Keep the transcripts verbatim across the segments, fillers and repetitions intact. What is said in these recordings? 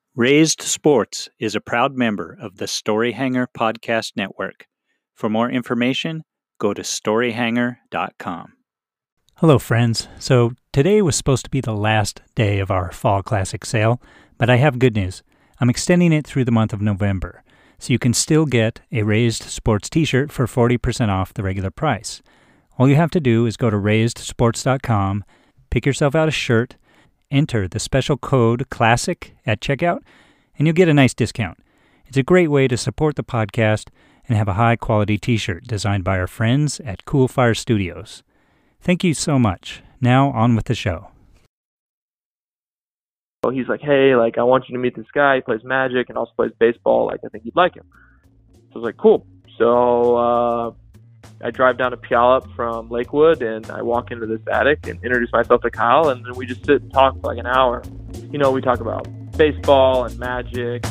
Raised Sports is a proud member of the Storyhanger Podcast Network. For more information, go to storyhanger dot com. Hello, friends. So today was supposed to be the last day of our Fall Classic sale, but I have good news. I'm extending it through the month of November, so you can still get a Raised Sports t-shirt for forty percent off the regular price. All you have to do is go to raised sports dot com, pick yourself out a shirt, enter the special code CLASSIC at checkout, and you'll get a nice discount. It's a great way to support the podcast and have a high-quality t-shirt designed by our friends at Cool Fire Studios. Thank you so much. Now, on with the show. So he's like, hey, like, I want you to meet this guy. He plays Magic and also plays baseball. Like, I think you'd like him. So I was like, cool. So uh, I drive down to Puyallup from Lakewood, and I walk into this attic and introduce myself to Kyle, and then we just sit and talk for like an hour. You know, we talk about baseball and Magic.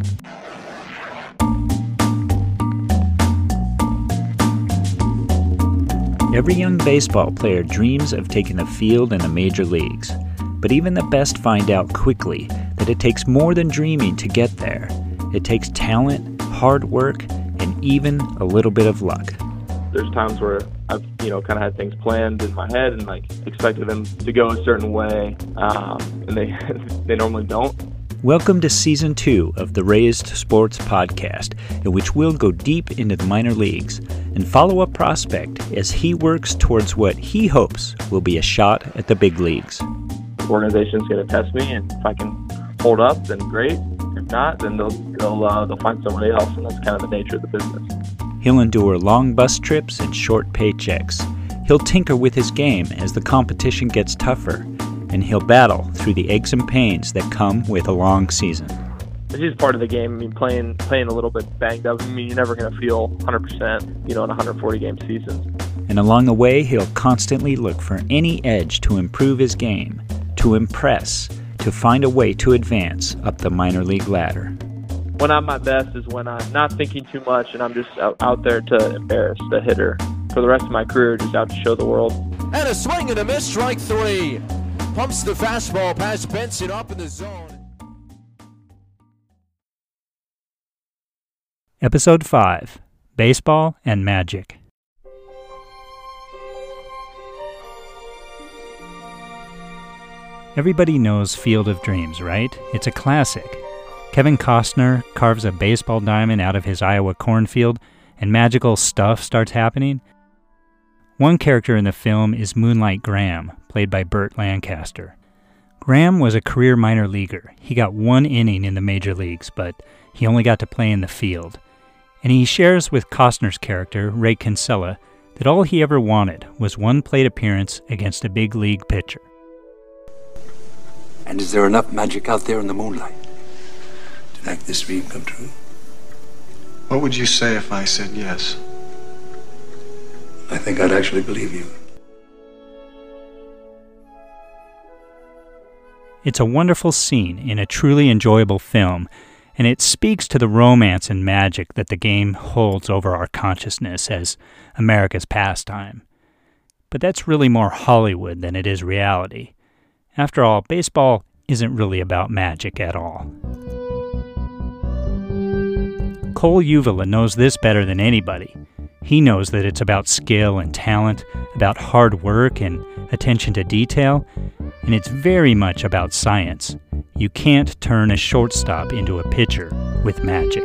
Every young baseball player dreams of taking the field in the major leagues. But even the best find out quickly that it takes more than dreaming to get there. It takes talent, hard work, and even a little bit of luck. There's times where I've, you know, kind of had things planned in my head and like expected them to go a certain way, um, and they they normally don't. Welcome to Season two of the Raised Sports Podcast, in which we'll go deep into the minor leagues and follow a prospect as he works towards what he hopes will be a shot at the big leagues. The organization's going to test me, and if I can hold up, then great. If not, then they'll they'll, uh, they'll find somebody else, and that's kind of the nature of the business. He'll endure long bus trips and short paychecks. He'll tinker with his game as the competition gets tougher, and he'll battle through the aches and pains that come with a long season. It's just part of the game. I mean, playing playing a little bit banged up, I mean, you're never going to feel one hundred percent, you know, in a one hundred forty game season. And along the way, he'll constantly look for any edge to improve his game, to impress, to find a way to advance up the minor league ladder. When I'm my best is when I'm not thinking too much and I'm just out, out there to embarrass the hitter. For the rest of my career, just out to show the world. And a swing and a miss, strike three. Pumps the fastball past Benson up in the zone. Episode five, Baseball and Magic. Everybody knows Field of Dreams, right? It's a classic. Kevin Costner carves a baseball diamond out of his Iowa cornfield, and magical stuff starts happening. One character in the film is Moonlight Graham, played by Burt Lancaster. Graham was a career minor leaguer. He got one inning in the major leagues, but he only got to play in the field. And he shares with Costner's character, Ray Kinsella, that all he ever wanted was one plate appearance against a big league pitcher. And is there enough magic out there in the moonlight to make this dream come true? What would you say if I said yes? I think I'd actually believe you. It's a wonderful scene in a truly enjoyable film, and it speaks to the romance and magic that the game holds over our consciousness as America's pastime. But that's really more Hollywood than it is reality. After all, baseball isn't really about magic at all. Cole Uvula knows this better than anybody. He knows that it's about skill and talent, about hard work and attention to detail, and it's very much about science. You can't turn a shortstop into a pitcher with magic.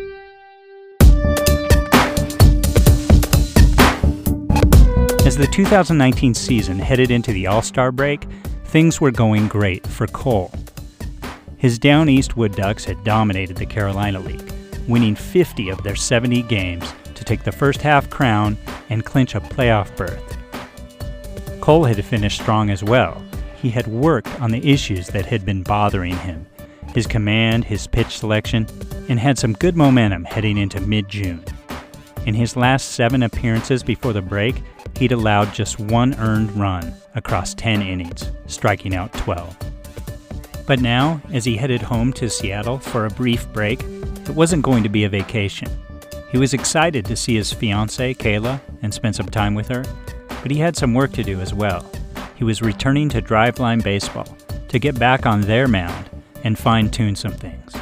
As the two thousand nineteen season headed into the All-Star break, things were going great for Cole. His Down East Wood Ducks had dominated the Carolina League, winning fifty of their seventy games to take the first half crown and clinch a playoff berth. Cole had finished strong as well. He had worked on the issues that had been bothering him, his command, his pitch selection, and had some good momentum heading into mid-June. In his last seven appearances before the break, he'd allowed just one earned run across ten innings, striking out twelve. But now, as he headed home to Seattle for a brief break, it wasn't going to be a vacation. He was excited to see his fiancée, Kayla, and spend some time with her, but he had some work to do as well. He was returning to Driveline Baseball to get back on their mound and fine-tune some things.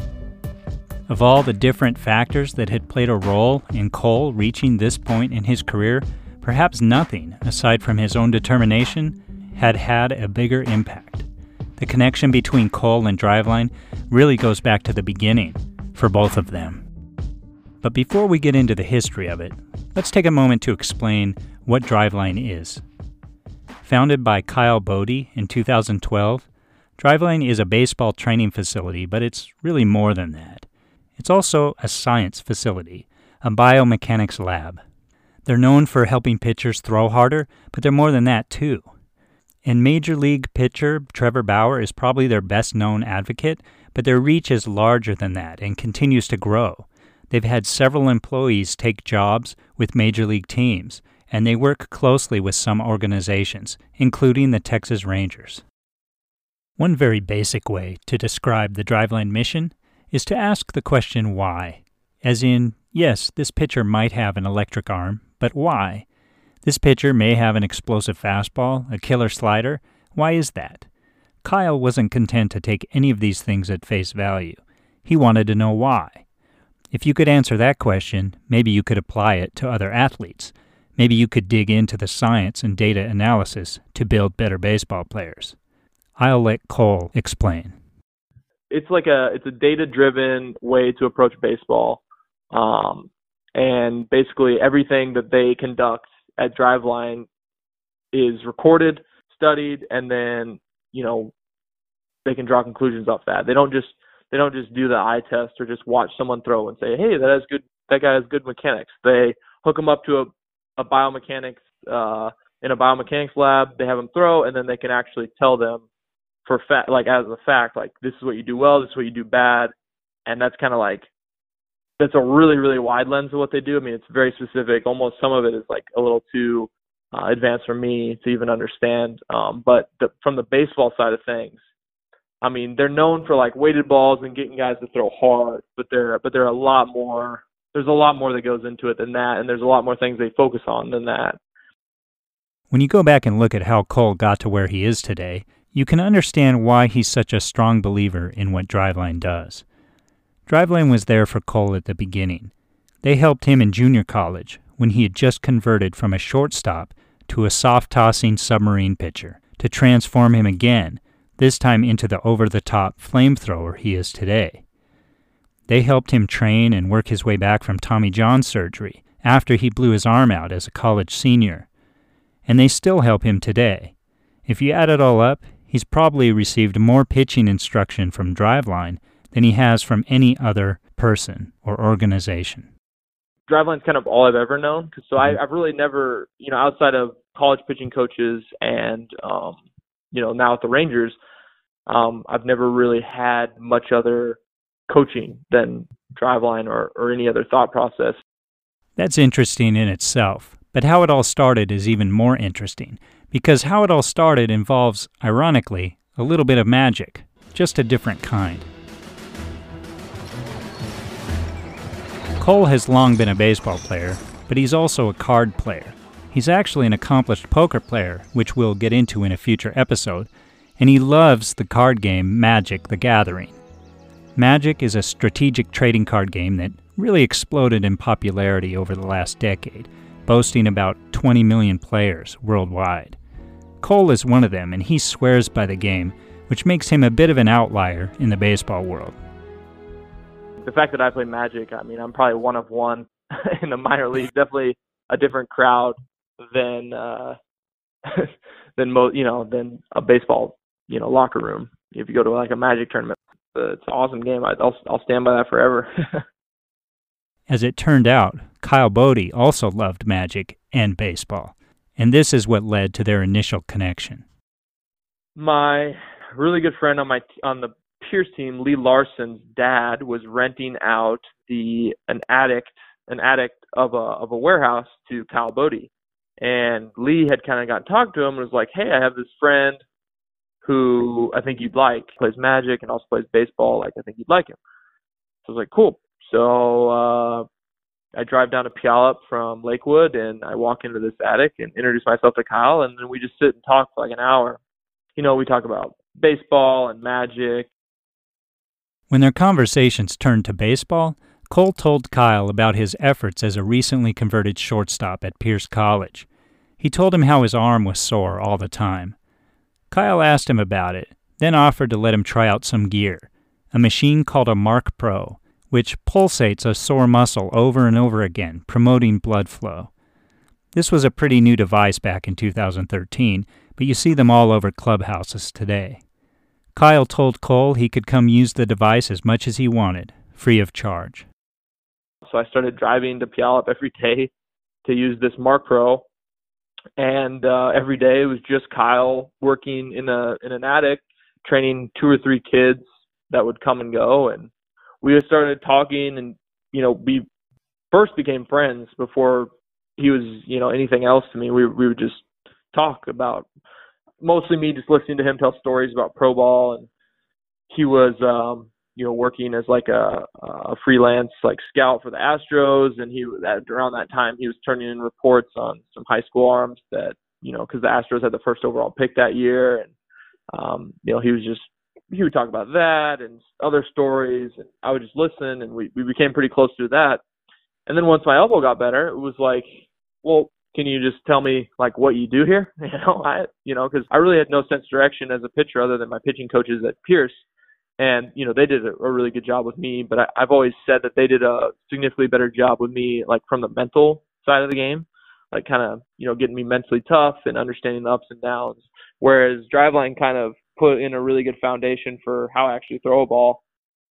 Of all the different factors that had played a role in Cole reaching this point in his career, perhaps nothing, aside from his own determination, had had a bigger impact. The connection between Cole and Driveline really goes back to the beginning for both of them. But before we get into the history of it, let's take a moment to explain what Driveline is. Founded by Kyle Boddy in two thousand twelve, Driveline is a baseball training facility, but it's really more than that. It's also a science facility, a biomechanics lab. They're known for helping pitchers throw harder, but they're more than that too. And Major League pitcher Trevor Bauer is probably their best-known advocate, but their reach is larger than that and continues to grow. They've had several employees take jobs with Major League teams, and they work closely with some organizations, including the Texas Rangers. One very basic way to describe the Driveline mission is to ask the question why. As in, yes, this pitcher might have an electric arm, but why? This pitcher may have an explosive fastball, a killer slider. Why is that? Kyle wasn't content to take any of these things at face value. He wanted to know why. If you could answer that question, maybe you could apply it to other athletes. Maybe you could dig into the science and data analysis to build better baseball players. I'll let Cole explain. It's like a it's a data-driven way to approach baseball, um, and basically everything that they conduct at Driveline is recorded, studied, and then you know they can draw conclusions off that. They don't just they don't just do the eye test or just watch someone throw and say, hey, that has good that guy has good mechanics. They hook them up to a, a biomechanics uh, in a biomechanics lab. They have them throw, and then they can actually tell them for fact, like as a fact, like this is what you do well, this is what you do bad, and that's kind of like that's a really really wide lens of what they do. I mean, it's very specific. Almost some of it is like a little too uh, advanced for me to even understand. Um, but the, from the baseball side of things, I mean, they're known for like weighted balls and getting guys to throw hard, but they're but they're a lot more. There's a lot more that goes into it than that, and there's a lot more things they focus on than that. When you go back and look at how Cole got to where he is today, you can understand why he's such a strong believer in what Driveline does. Driveline was there for Cole at the beginning. They helped him in junior college when he had just converted from a shortstop to a soft-tossing submarine pitcher to transform him again, this time into the over-the-top flamethrower he is today. They helped him train and work his way back from Tommy John surgery after he blew his arm out as a college senior. And they still help him today. If you add it all up, he's probably received more pitching instruction from Driveline than he has from any other person or organization. Driveline's kind of all I've ever known. So I, I've really never, you know, outside of college pitching coaches and, um, you know, now at the Rangers, um, I've never really had much other coaching than Driveline or, or any other thought process. That's interesting in itself, but how it all started is even more interesting, because how it all started involves, ironically, a little bit of magic, just a different kind. Cole has long been a baseball player, but he's also a card player. He's actually an accomplished poker player, which we'll get into in a future episode, and he loves the card game Magic: The Gathering. Magic is a strategic trading card game that really exploded in popularity over the last decade, boasting about twenty million players worldwide. Cole is one of them, and he swears by the game, which makes him a bit of an outlier in the baseball world. The fact that I play Magic, I mean, I'm probably one of one in the minor leagues. Definitely a different crowd than uh, than most, you know, than a baseball, you know, locker room. If you go to like a Magic tournament, it's an awesome game. I'll I'll stand by that forever. As it turned out, Kyle Boddy also loved Magic and baseball, and this is what led to their initial connection. My really good friend on my on the Pierce team, Lee Larson's dad, was renting out the an attic an attic of a of a warehouse to Kyle Boddy, and Lee had kind of got talked to him and was like, "Hey, I have this friend who I think you'd like. Plays Magic and also plays baseball. Like, I think you'd like him." So I was like, "Cool." So uh, I drive down to Puyallup from Lakewood, and I walk into this attic and introduce myself to Kyle, and then we just sit and talk for like an hour. You know, we talk about baseball and Magic. When their conversations turned to baseball, Cole told Kyle about his efforts as a recently converted shortstop at Pierce College. He told him how his arm was sore all the time. Kyle asked him about it, then offered to let him try out some gear, a machine called a Mark Pro, which pulsates a sore muscle over and over again, promoting blood flow. This was a pretty new device back in two thousand thirteen, but you see them all over clubhouses today. Kyle told Cole he could come use the device as much as he wanted, free of charge. So I started driving to Puyallup every day to use this Mark Pro, and uh, every day it was just Kyle working in a in an attic, training two or three kids that would come and go, and we just started talking, and you know, we first became friends before he was, you know, anything else to me. We we would just talk about, mostly me just listening to him tell stories about pro ball, and he was um you know, working as like a, a freelance like scout for the Astros, and he at around that time he was turning in reports on some high school arms that, you know, because the Astros had the first overall pick that year, and um, you know, he was just he would talk about that and other stories, and I would just listen, and we we became pretty close to that. And then once my elbow got better, it was like, well, can you just tell me like what you do here? You know, I you know, because I really had no sense of direction as a pitcher other than my pitching coaches at Pierce. And, you know, they did a, a really good job with me, but I, I've always said that they did a significantly better job with me, like from the mental side of the game, like kind of, you know, getting me mentally tough and understanding the ups and downs. Whereas Driveline kind of put in a really good foundation for how I actually throw a ball.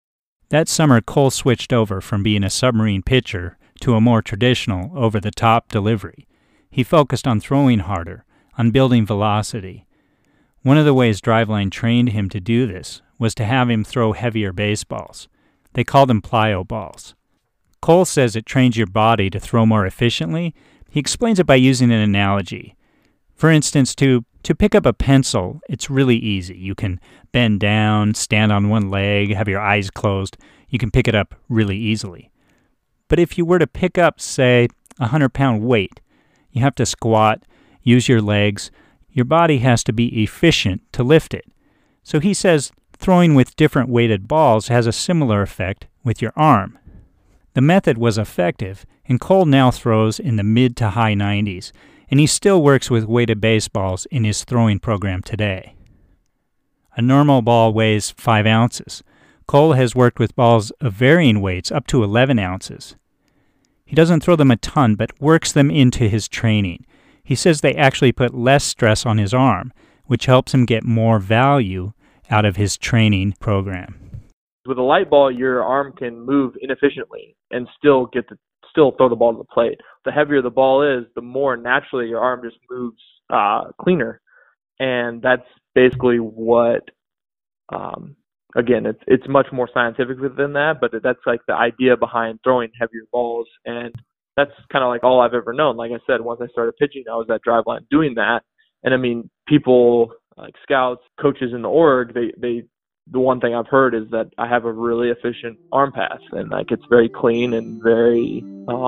That summer, Cole switched over from being a submarine pitcher to a more traditional, over-the-top delivery. He focused on throwing harder, on building velocity. One of the ways Driveline trained him to do this was to have him throw heavier baseballs. They call them plyo balls. Cole says it trains your body to throw more efficiently. He explains it by using an analogy. For instance, to, to pick up a pencil, it's really easy. You can bend down, stand on one leg, have your eyes closed. You can pick it up really easily. But if you were to pick up, say, a hundred-pound weight, you have to squat, use your legs. Your body has to be efficient to lift it. So he says throwing with different weighted balls has a similar effect with your arm. The method was effective, and Cole now throws in the mid to high nineties, and he still works with weighted baseballs in his throwing program today. A normal ball weighs five ounces. Cole has worked with balls of varying weights up to eleven ounces. He doesn't throw them a ton, but works them into his training. He says they actually put less stress on his arm, which helps him get more value out of his training program. With a light ball, your arm can move inefficiently and still get to still throw the ball to the plate. The heavier the ball is, the more naturally your arm just moves uh, cleaner, and that's basically what. Um, again, it's it's much more scientific than that, but that's like the idea behind throwing heavier balls, and that's kind of like all I've ever known. Like I said, once I started pitching, I was at Driveline doing that, and I mean, people like scouts, coaches in the org, they they. The one thing I've heard is that I have a really efficient arm pass, and like it's very clean and very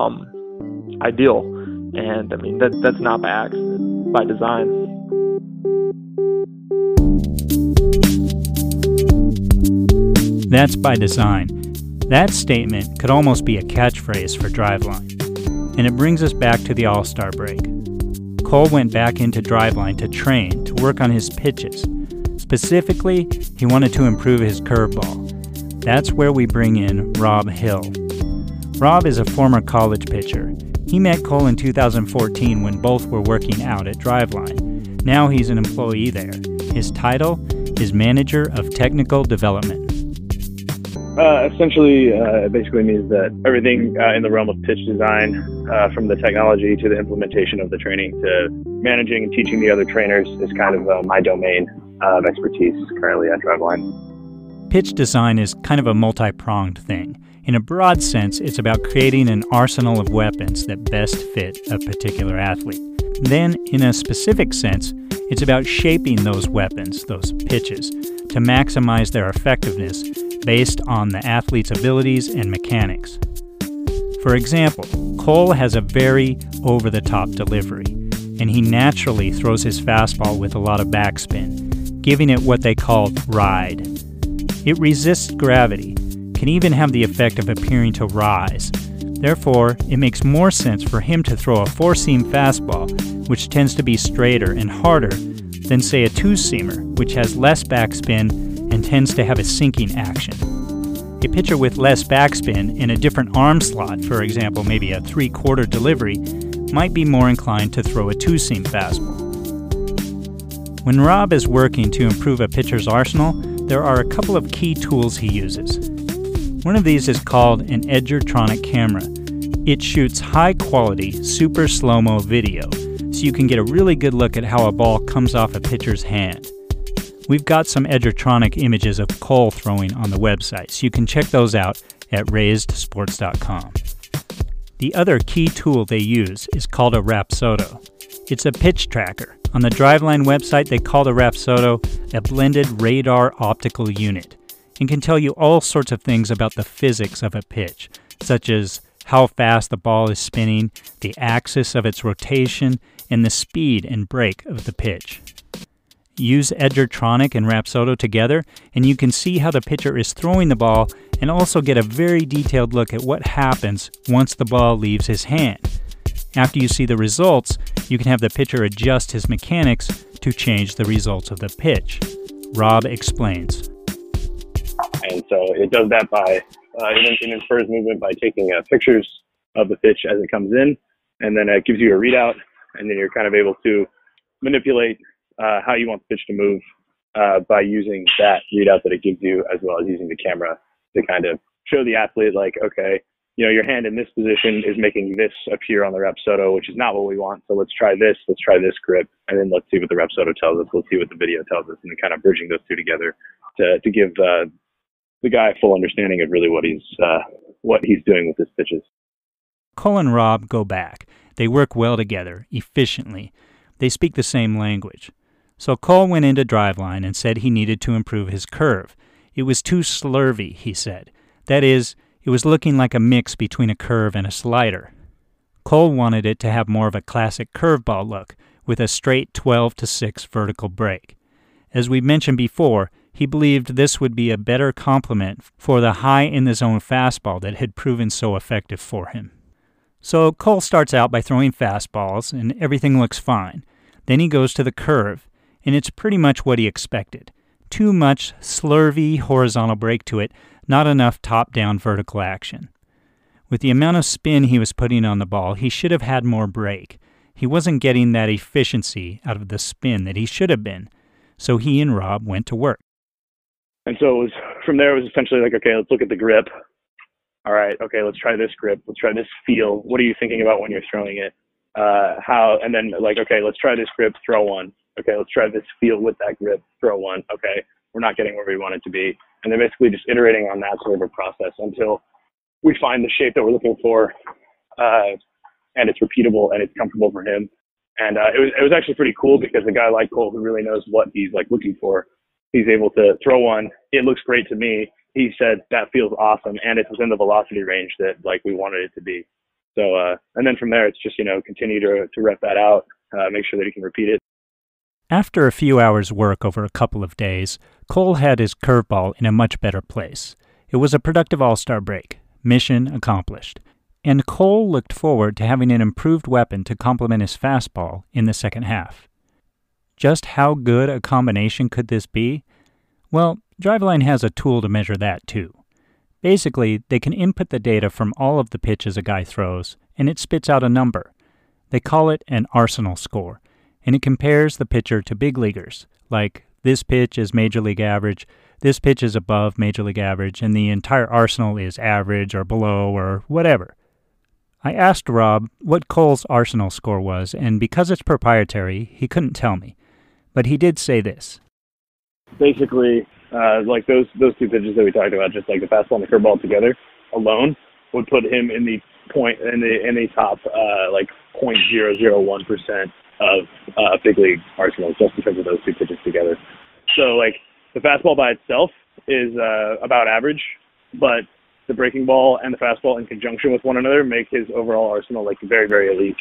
um, ideal. And I mean that that's not by accident, by design. That's by design. That statement could almost be a catchphrase for Driveline. And it brings us back to the All-Star break. Cole went back into Driveline to train, to work on his pitches. Specifically, he wanted to improve his curveball. That's where we bring in Rob Hill. Rob is a former college pitcher. He met Cole in two thousand fourteen when both were working out at Driveline. Now he's an employee there. His title is Manager of Technical Development. Uh, essentially, uh, it basically means that everything uh, in the realm of pitch design, uh, from the technology to the implementation of the training to managing and teaching the other trainers, is kind of uh, my domain of expertise currently at Driveline. Pitch design is kind of a multi-pronged thing. In a broad sense, it's about creating an arsenal of weapons that best fit a particular athlete. Then, in a specific sense, it's about shaping those weapons, those pitches, to maximize their effectiveness based on the athlete's abilities and mechanics. For example, Cole has a very over-the-top delivery, and he naturally throws his fastball with a lot of backspin, giving it what they call ride. It resists gravity, can even have the effect of appearing to rise. Therefore, it makes more sense for him to throw a four-seam fastball, which tends to be straighter and harder, than say a two-seamer, which has less backspin and tends to have a sinking action. A pitcher with less backspin in a different arm slot, for example maybe a three-quarter delivery, might be more inclined to throw a two-seam fastball. When Rob is working to improve a pitcher's arsenal, there are a couple of key tools he uses. One of these is called an Edgertronic camera. It shoots high-quality, super slow-mo video, so you can get a really good look at how a ball comes off a pitcher's hand. We've got some Edgertronic images of Cole throwing on the website, so you can check those out at raised sports dot com. The other key tool they use is called a Rapsodo. It's a pitch tracker. On the Driveline website, they call the Rapsodo a blended radar optical unit and can tell you all sorts of things about the physics of a pitch, such as how fast the ball is spinning, the axis of its rotation, and the speed and break of the pitch. Use Edgertronic and Rapsodo together, and you can see how the pitcher is throwing the ball and also get a very detailed look at what happens once the ball leaves his hand. After you see the results, you can have the pitcher adjust his mechanics to change the results of the pitch. Rob explains. And so it does that by, uh, it, it infers movement by taking uh, pictures of the pitch as it comes in, and then it gives you a readout, and then you're kind of able to manipulate uh, how you want the pitch to move uh, by using that readout that it gives you, as well as using the camera to kind of show the athlete, like, okay, you know, your hand in this position is making this appear on the Rapsodo, which is not what we want. So let's try this, let's try this grip, and then let's see what the Rapsodo tells us. Let's see what the video tells us, and then kind of bridging those two together to to give uh, the guy a full understanding of really what he's uh, what he's doing with his pitches. Cole and Rob go back. They work well together, efficiently. They speak the same language. So Cole went into Driveline and said he needed to improve his curve. It was too slurvy, he said. That is, it was looking like a mix between a curve and a slider. Cole wanted it to have more of a classic curveball look, with a straight twelve to six vertical break. As we mentioned before, he believed this would be a better complement for the high-in-the-zone fastball that had proven so effective for him. So Cole starts out by throwing fastballs, and everything looks fine. Then he goes to the curve, and it's pretty much what he expected. Too much slurvy horizontal break to it, not enough top-down vertical action. With the amount of spin he was putting on the ball, he should have had more break. He wasn't getting that efficiency out of the spin that he should have been. So he and Rob went to work. And so it was, from there, it was essentially like, okay, let's look at the grip. All right, okay, let's try this grip. Let's try this feel. What are you thinking about when you're throwing it? Uh, how, and then like, okay, let's try this grip, throw one. Okay, let's try this feel with that grip, throw one. Okay, we're not getting where we want it to be. And they're basically just iterating on that sort of a process until we find the shape that we're looking for, uh, and it's repeatable and it's comfortable for him. And uh, it was it was actually pretty cool because a guy like Cole who really knows what he's like looking for, he's able to throw one. It looks great to me. He said that feels awesome, and it's within the velocity range that like we wanted it to be. So uh, and then from there, it's just you know continue to to rep that out, uh, make sure that he can repeat it. After a few hours' work over a couple of days, Cole had his curveball in a much better place. It was a productive all-star break. Mission accomplished. And Cole looked forward to having an improved weapon to complement his fastball in the second half. Just how good a combination could this be? Well, Driveline has a tool to measure that too. Basically, they can input the data from all of the pitches a guy throws, and it spits out a number. They call it an arsenal score, and it compares the pitcher to big leaguers, like this pitch is major league average, this pitch is above major league average, and the entire arsenal is average or below or whatever. I asked Rob what Cole's arsenal score was, and because it's proprietary, he couldn't tell me. But he did say this. Basically, uh, like those those two pitches that we talked about, just like the fastball and the curveball together alone, would put him in the point in the in the top uh, like zero point zero zero one percent of uh, big league arsenal, just because of those two pitches together. So like the fastball by itself is uh, about average, but the breaking ball and the fastball in conjunction with one another make his overall arsenal like very, very elite.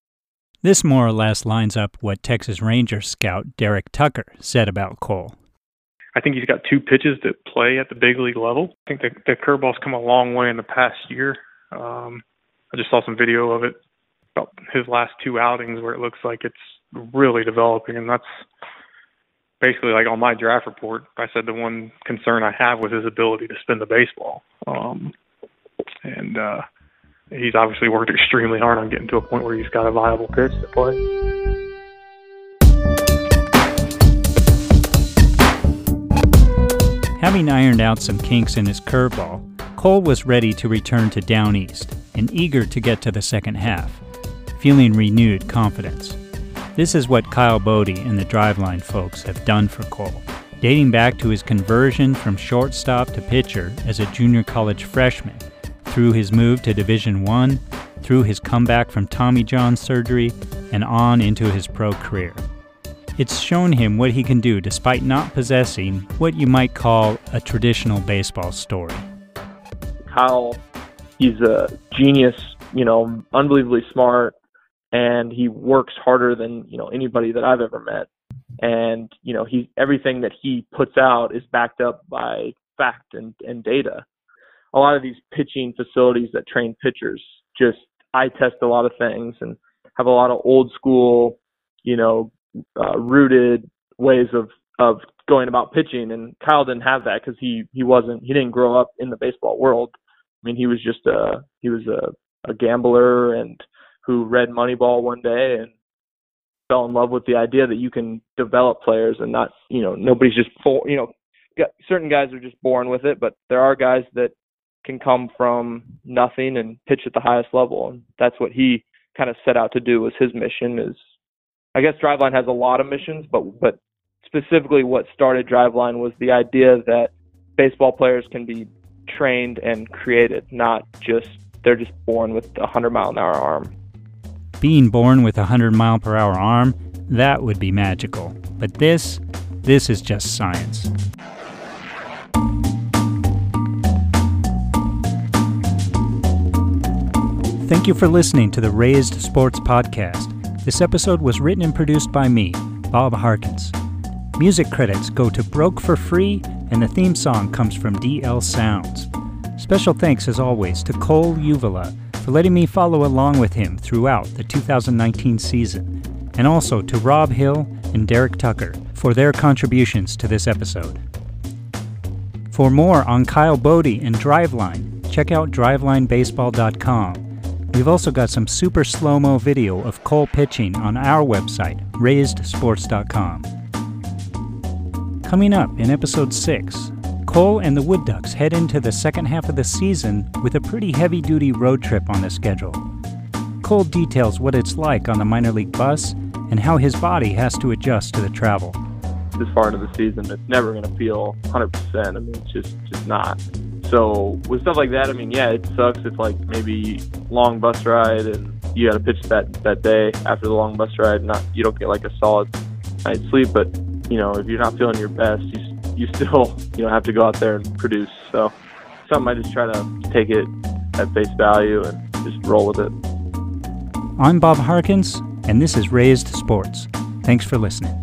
This more or less lines up what Texas Rangers scout Derek Tucker said about Cole. I think he's got two pitches that play at the big league level. I think the, the curveball's come a long way in the past year. Um, I just saw some video of it about his last two outings where it looks like it's really developing, and that's basically like on my draft report. I said the one concern I have was his ability to spin the baseball. Um, and uh, he's obviously worked extremely hard on getting to a point where he's got a viable pitch to play. Having ironed out some kinks in his curveball, Cole was ready to return to Down East and eager to get to the second half, feeling renewed confidence. This is what Kyle Boddy and the Driveline folks have done for Cole, dating back to his conversion from shortstop to pitcher as a junior college freshman, through his move to Division One, through his comeback from Tommy John surgery, and on into his pro career. It's shown him what he can do despite not possessing what you might call a traditional baseball story. Kyle, he's a genius, you know, unbelievably smart, and he works harder than, you know, anybody that I've ever met. And, you know, he everything that he puts out is backed up by fact and, and data. A lot of these pitching facilities that train pitchers just eye test a lot of things and have a lot of old school, you know, uh, rooted ways of, of going about pitching. And Kyle didn't have that because he, he wasn't, he didn't grow up in the baseball world. I mean, he was just a, he was a, a gambler and who read Moneyball one day and fell in love with the idea that you can develop players and not, you know, nobody's just, for, you know, certain guys are just born with it, but there are guys that can come from nothing and pitch at the highest level. And that's what he kind of set out to do was his mission is, I guess Driveline has a lot of missions, but, but specifically what started Driveline was the idea that baseball players can be trained and created, not just, they're just born with a hundred mile an hour arm. Being born with a hundred mile per hour arm, that would be magical. But this, this is just science. Thank you for listening to the Raised Sports Podcast. This episode was written and produced by me, Bob Harkins. Music credits go to Broke for Free, and the theme song comes from D L Sounds. Special thanks, as always, to Cole Uvula for letting me follow along with him throughout the two thousand nineteen season, and also to Rob Hill and Derek Tucker for their contributions to this episode. For more on Kyle Boddy and Driveline, check out driveline baseball dot com. We've also got some super slow-mo video of Cole pitching on our website, raised sports dot com. Coming up in episode six, Cole and the Wood Ducks head into the second half of the season with a pretty heavy-duty road trip on the schedule. Cole details what it's like on the minor league bus and how his body has to adjust to the travel. This far into the season, it's never going to feel one hundred percent. I mean, it's just, just not. So with stuff like that, I mean, yeah, it sucks if like maybe long bus ride and you got to pitch that, that day after the long bus ride, not you don't get like a solid night's sleep. But, you know, if you're not feeling your best, you you still, you know, have to go out there and produce. So something I just try to take it at face value and just roll with it. I'm Bob Harkins, and this is Raised Sports. Thanks for listening.